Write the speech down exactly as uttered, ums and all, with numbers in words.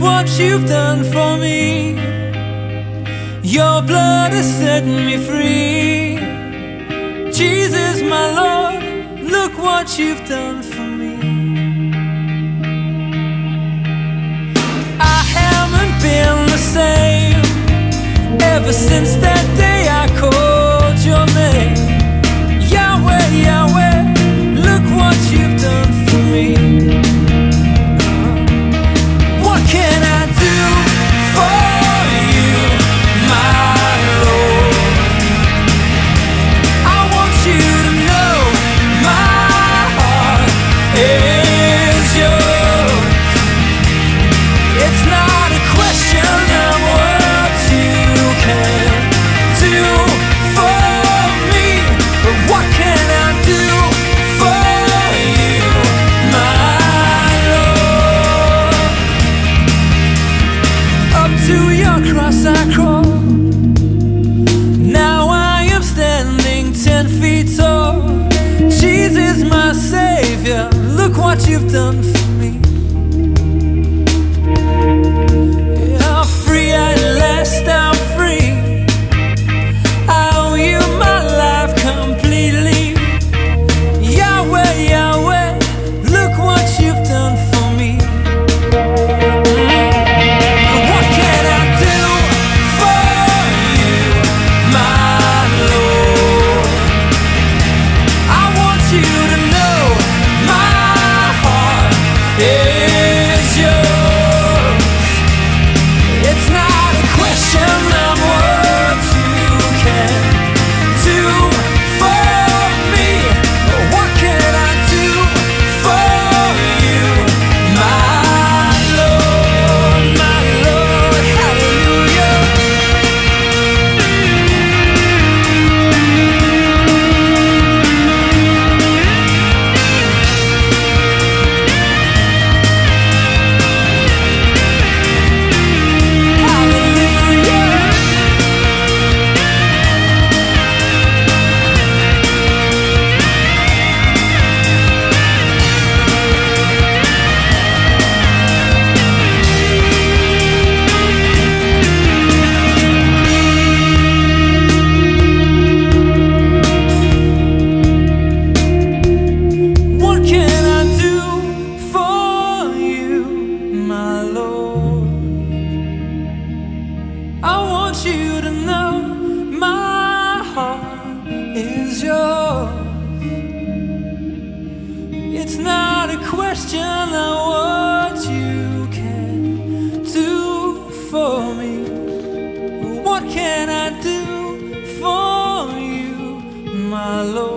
what you've done for me. Your blood has set me free. Jesus, my Lord, look what you've done for me. I haven't been the same ever since that day I called your name. Yahweh, Yahweh, look what you've done for me. What can I do for you, my Lord? I want you to know my heart is yours. It's not a question of what you can do for me, but what can I do for you, my Lord? Up to your cross I crawl. Now I am standing ten feet tall. Jesus, my Savior, look what you've done for me. Yeah, free at last, I'm free. I owe you my life completely. Yahweh, Yahweh, look what you've done for me. What can I do for you, my Lord? I want you to know my heart is yours. It's not a question of what you can do for me, but what can I do for you, my Lord, my Lord, hallelujah. Hallelujah. What can I do for you, my Lord? I want you to know my heart is yours. It's not a question of what you can do for me. What can I do for you, my Lord?